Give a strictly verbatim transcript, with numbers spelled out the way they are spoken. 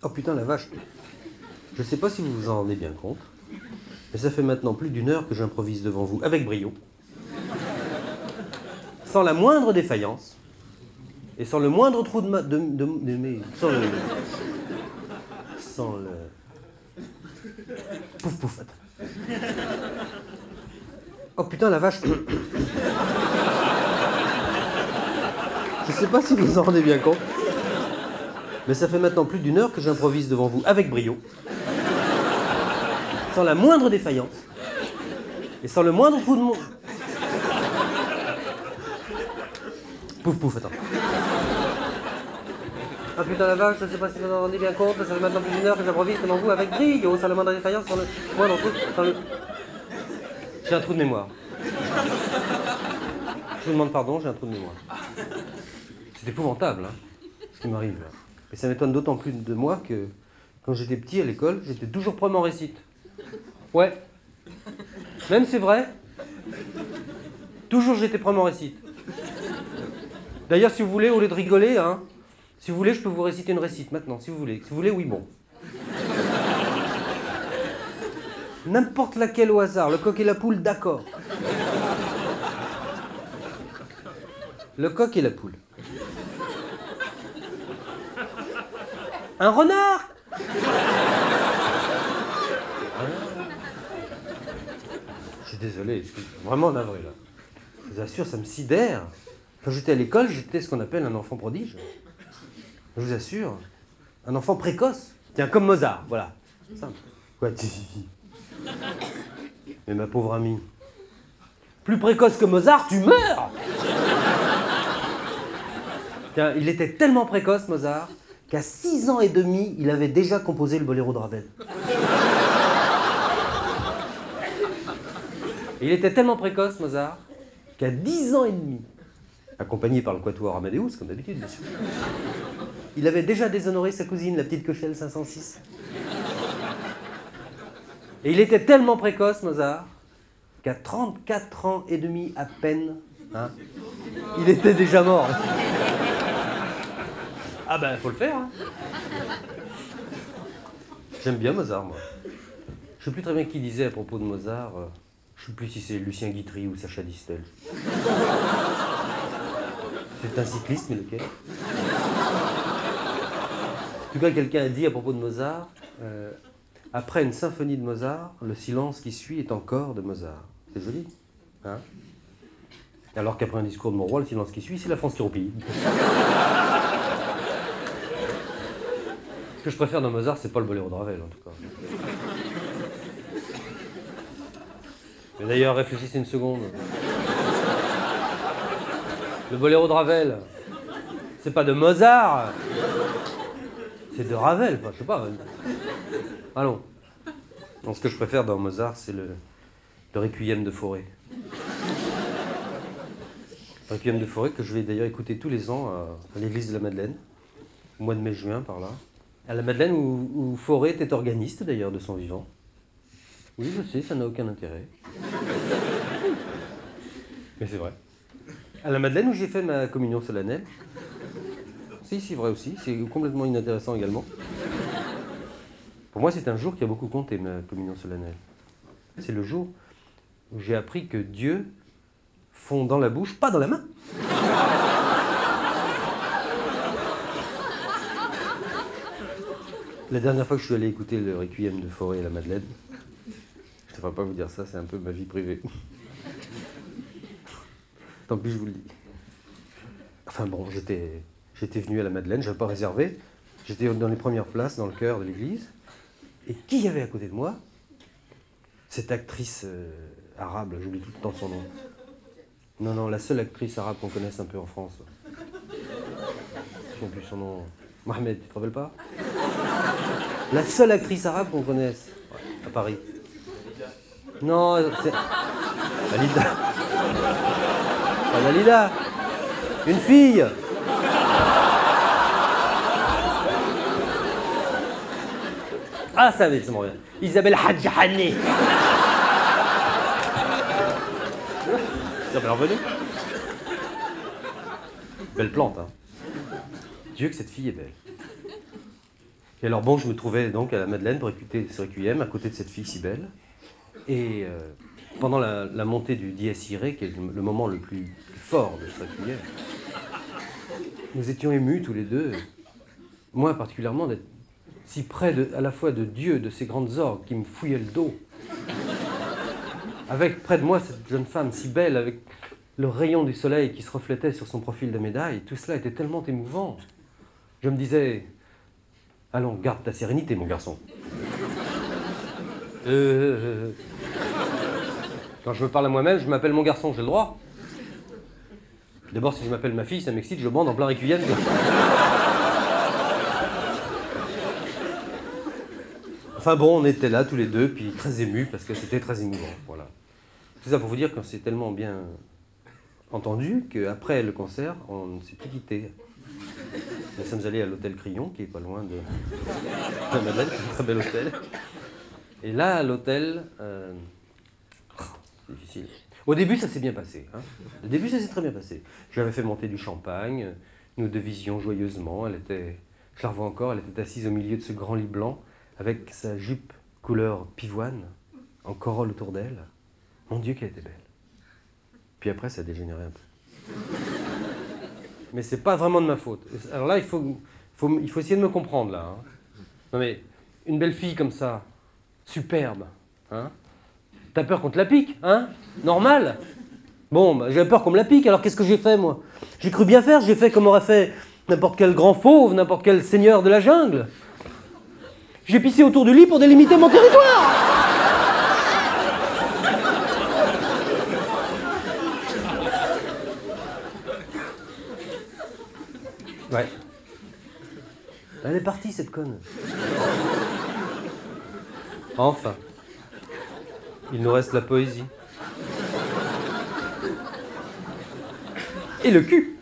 Oh putain la vache. Je sais pas si vous vous en rendez bien compte, mais ça fait maintenant plus d'une heure que j'improvise devant vous avec brio, sans la moindre défaillance, et sans le moindre trou de ma... de, de, de mes... sans le... sans le... Pouf pouf, attends. Oh putain la vache. Je sais pas si vous vous en rendez bien compte, mais ça fait maintenant plus d'une heure que j'improvise devant vous avec brio, sans la moindre défaillance, et sans le moindre trou de mon... Pouf pouf, attends. Ah putain la vache, je sais pas si vous vous en rendez bien compte, mais ça fait maintenant plus d'une heure que j'improvise devant vous avec brio, sans la moindre défaillance, sans le moindre trou... sans le... J'ai un trou de mémoire. Je vous demande pardon, j'ai un trou de mémoire. C'est épouvantable, hein, ce qui m'arrive là. Et ça m'étonne d'autant plus de moi que quand j'étais petit à l'école, j'étais toujours premier en récite. Ouais. Même c'est vrai. Toujours j'étais premier en récite. D'ailleurs, si vous voulez, au lieu de rigoler, hein, si vous voulez, je peux vous réciter une récite maintenant, si vous voulez. Si vous voulez, oui, bon. N'importe laquelle au hasard, le coq et la poule, d'accord. Le coq et la poule. Un renard. Je suis désolé, je suis vraiment navré là. Je vous assure, ça me sidère. Quand j'étais à l'école, j'étais ce qu'on appelle un enfant prodige. Je vous assure, un enfant précoce. Tiens, comme Mozart, voilà. Simple. Quoi, tu... Mais ma pauvre amie, plus précoce que Mozart, tu meurs. Tiens, il était tellement précoce, Mozart, qu'à six ans et demi, il avait déjà composé le boléro de Ravel. Et il était tellement précoce, Mozart, qu'à dix ans et demi, accompagné par le quatuor Amadeus, comme d'habitude, bien sûr, il avait déjà déshonoré sa cousine, la petite Cochelle cinq cent six. Et il était tellement précoce, Mozart, qu'à trente-quatre ans et demi à peine, hein, il était déjà mort. Ah ben, faut le faire, hein. J'aime bien Mozart, moi. Je sais plus très bien qui disait à propos de Mozart, euh, je sais plus si c'est Lucien Guitry ou Sacha Distel. C'est un cycliste, mais lequel? En tout cas, quelqu'un a dit à propos de Mozart, euh, après une symphonie de Mozart, le silence qui suit est encore de Mozart. C'est joli, hein? Alors qu'après un discours de mon roi, le silence qui suit, c'est la France qui roupille. Ce que je préfère dans Mozart, c'est pas le boléro de Ravel, en tout cas. Mais d'ailleurs, réfléchissez une seconde. Le boléro de Ravel, c'est pas de Mozart, c'est de Ravel, enfin, je sais pas. Allons. Donc, ce que je préfère dans Mozart, c'est le, le Requiem de Fauré. Le Requiem de Fauré que je vais d'ailleurs écouter tous les ans à, à l'église de la Madeleine, au mois de mai-juin, par là. À la Madeleine, où, où Fauré était organiste, d'ailleurs, de son vivant. Oui, je sais, ça n'a aucun intérêt. Mais c'est vrai. À la Madeleine, où j'ai fait ma communion solennelle. Si, c'est vrai aussi, c'est complètement inintéressant également. Pour moi, c'est un jour qui a beaucoup compté, ma communion solennelle. C'est le jour où j'ai appris que Dieu fond dans la bouche, pas dans la main. La dernière fois que je suis allé écouter le Requiem de Fauré à la Madeleine, je ne devrais pas vous dire ça, c'est un peu ma vie privée. Tant pis, je vous le dis. Enfin bon, j'étais, j'étais venu à la Madeleine, je n'avais pas réservé. J'étais dans les premières places, dans le chœur de l'église. Et qui y avait à côté de moi? Cette actrice euh, arabe, j'oublie tout le temps son nom. Non, non, la seule actrice arabe qu'on connaisse un peu en France. Je ne sais plus son nom. Mohamed, tu te rappelles pas? La seule actrice arabe qu'on connaisse, ouais, à Paris. Non, c'est... Dalida. Pas Dalida. Une fille. Ah, ça va, ça me revient. Isabelle Hadjahani. Isabelle revenue. Belle plante, hein. Dieu que cette fille est belle. Et alors bon, je me trouvais donc à la Madeleine pour écouter ce requiem à côté de cette fille si belle. Et euh, pendant la, la montée du Dies Irae, qui est le, le moment le plus, plus fort de ce requiem, nous étions émus tous les deux, moi particulièrement, d'être si près de, à la fois de Dieu, de ces grandes orgues qui me fouillaient le dos, avec près de moi cette jeune femme si belle, avec le rayon du soleil qui se reflétait sur son profil de médaille. Tout cela était tellement émouvant. Je me disais, allons, garde ta sérénité, mon garçon. Euh... Quand je me parle à moi-même, je m'appelle mon garçon, j'ai le droit. D'abord, si je m'appelle ma fille, ça m'excite, je bande en plein requiem. Enfin bon, on était là tous les deux, puis très émus, parce que c'était très émouvant, voilà. Tout ça pour vous dire qu'on s'est tellement bien entendu qu'après le concert, on ne s'est plus quitté. Nous sommes allés à l'hôtel Crillon, qui est pas loin de la Madeleine, c'est un très bel hôtel. Et là, à l'hôtel, euh... oh, c'est difficile. Au début, ça s'est bien passé. Hein. Au début, ça s'est très bien passé. Je lui avais fait monter du champagne, nous devisions joyeusement. Elle était, je la revois encore, elle était assise au milieu de ce grand lit blanc, avec sa jupe couleur pivoine, en corolle autour d'elle. Mon Dieu, qu'elle était belle. Puis après, ça a dégénéré un peu. Mais c'est pas vraiment de ma faute. Alors là, il faut, faut, il faut essayer de me comprendre, là. Hein. Non mais, une belle fille comme ça, superbe, hein, t'as peur qu'on te la pique, hein? Normal. Bon, bah, j'avais peur qu'on me la pique, alors qu'est-ce que j'ai fait, moi? J'ai cru bien faire, j'ai fait comme aurait fait n'importe quel grand fauve, n'importe quel seigneur de la jungle. J'ai pissé autour du lit pour délimiter mon territoire. Ouais. Elle est partie, cette conne. Enfin. Il nous reste la poésie. Et le cul.